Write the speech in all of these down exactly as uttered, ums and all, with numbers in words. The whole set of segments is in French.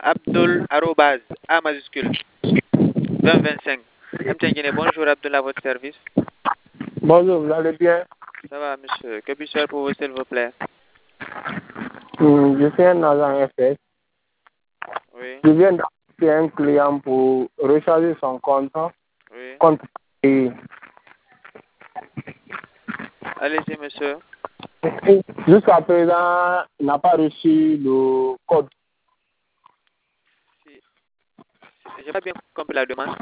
Abdul arrobase A majuscule vingt vingt-cinq. M. Tchengene, bonjour Abdul, à votre service. Bonjour, vous allez bien? Ça va, monsieur. Que puis-je faire pour vous, s'il vous plaît? Hum, je suis un agent F S. Oui. Je viens d'appeler un client pour recharger son compte. Oui. compte et Allez-y, monsieur. jusqu'à présent, il n'a pas reçu le code. Si, si, j'ai pas bien compris la demande.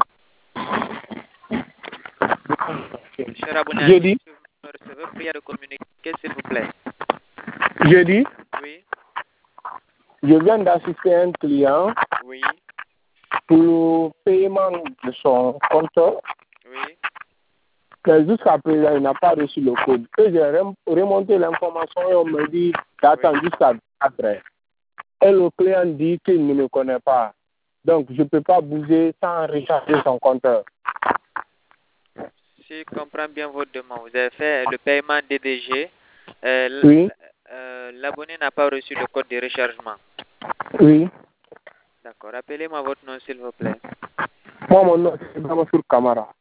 Cher abonné, J'ai dit, si vous me recevez, priez de communiquer, s'il vous plaît. j'ai dit, Oui. je viens d'assister un client Oui. pour le paiement de son compte. Oui. Mais jusqu'à présent, il n'a pas reçu le code. Et j'ai rem- remonté l'information et on me dit d'attendre jusqu'à après. Et le client dit qu'il ne me connaît pas. Donc, je ne peux pas bouger sans recharger son compteur. Si je comprends bien votre demande, vous avez fait le paiement D D G. Euh, l- Oui, euh, L'abonné n'a pas reçu le code de rechargement. oui. D'accord. Rappelez-moi votre nom, s'il vous plaît. Moi, mon nom, c'est Bamasour Kamara.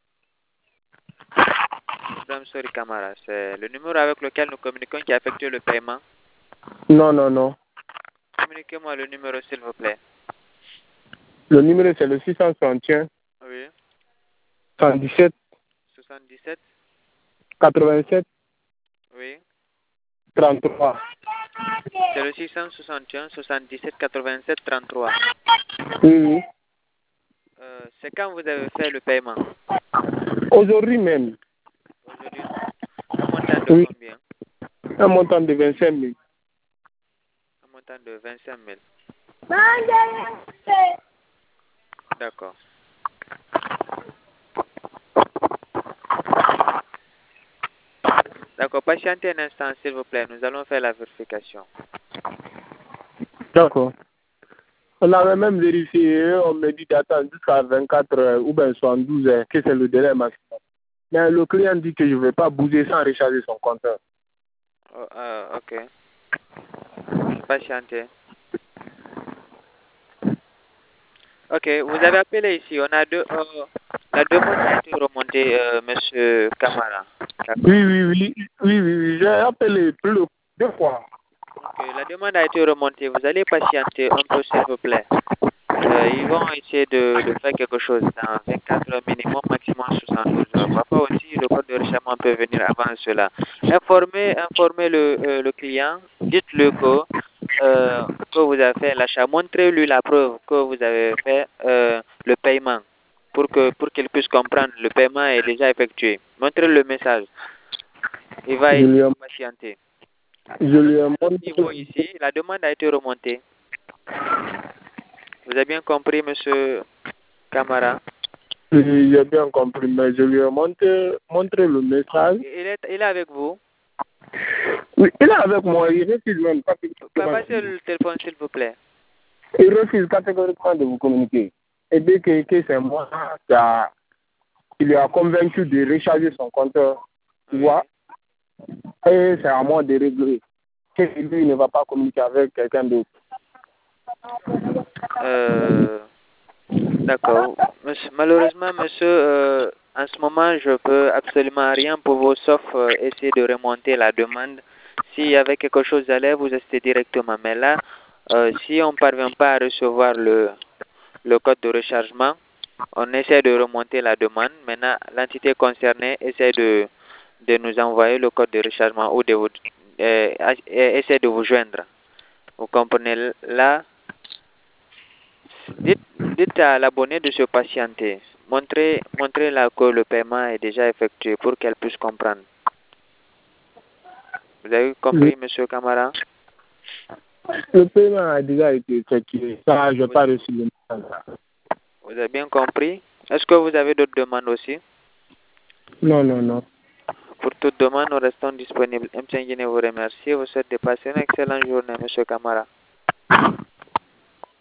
Ibrahim Sori Kamara. C'est le numéro avec lequel nous communiquons qui a effectué le paiement. Non, non, non. Communiquez-moi le numéro, s'il vous plaît. Le numéro, c'est le six cent soixante et un, Oui. cent dix-sept, soixante-dix-sept. quatre-vingt-sept, Oui. trente-trois. C'est le six cent soixante et un, soixante-dix-sept, quatre-vingt-sept, trente-trois. Oui, oui. Euh, c'est quand vous avez fait le paiement? Aujourd'hui même. Aujourd'hui. Un montant de Oui. combien? Un montant de vingt-cinq mille. Un montant de vingt-cinq mille. D'accord. D'accord. Patientez un instant, s'il vous plaît. Nous allons faire la vérification. D'accord. On avait même vérifié, on me dit d'attendre jusqu'à vingt-quatre heures ou bien soixante-douze heures, que c'est le délai maximum. Mais le client dit que je ne vais pas bouger sans recharger son compteur. Oh, euh, ok. Patientez. Ok. Vous avez appelé ici. On a deux. Euh, la demande a été remontée, euh, Monsieur Kamara. D'accord. Oui, oui, oui, oui, oui, oui. J'ai appelé plus de deux fois. Ok. La demande a été remontée. Vous allez patienter un peu, s'il vous plaît. Euh, ils vont essayer de, de faire quelque chose dans vingt-quatre heures minimum, maximum soixante-douze heures. Parfois aussi, le code de rechargement peut venir avant cela. Informez, informez le, euh, le client, dites-le que, euh, que vous avez fait l'achat. Montrez-lui la preuve que vous avez fait euh, le paiement pour que pour qu'il puisse comprendre le paiement est déjà effectué. Montrez le message. Il va Je lui essayer ai, de patienter. je À lui ai notre, à notre niveau montré. ici, la demande a été remontée. Vous avez bien compris, Monsieur Kamara? Oui, j'ai bien compris, mais je lui ai montré, montré le message. Il est, il est avec vous. Oui, il est avec moi, il refuse même Pa- catégoriquement. Passez le téléphone, s'il vous plaît. Il refuse catégoriquement de vous communiquer. Et dès que, que c'est moi qui a, qui lui a convaincu de recharger son compteur, tu Oui. vois, et c'est à moi de régler. Que lui ne va pas communiquer avec quelqu'un d'autre. Euh, D'accord. Monsieur- Malheureusement, monsieur, euh, en ce moment, je peux absolument rien pour vous, sauf euh, essayer de remonter la demande. S'il y avait quelque chose à l'air, vous restez directement. Mais là, euh, si on ne parvient pas à recevoir le, le code de rechargement, on essaie de remonter la demande. Maintenant, l'entité concernée essaie de, de nous envoyer le code de rechargement ou de vous, euh, essaie de vous joindre. Vous comprenez? Là, dites, dites à l'abonné de se patienter. Montrez, montrez là que le paiement est déjà effectué pour qu'elle puisse comprendre. Vous avez compris, monsieur Kamara? Le paiement a déjà été effectué. Ça, je n'ai Vous, pas reçu le message. vous avez bien compris? Est-ce que vous avez d'autres demandes aussi? Non, non, non. Pour toute demande, nous restons disponibles. M. Tchengene vous remercie et vous souhaite de passer une excellente journée, monsieur Kamara.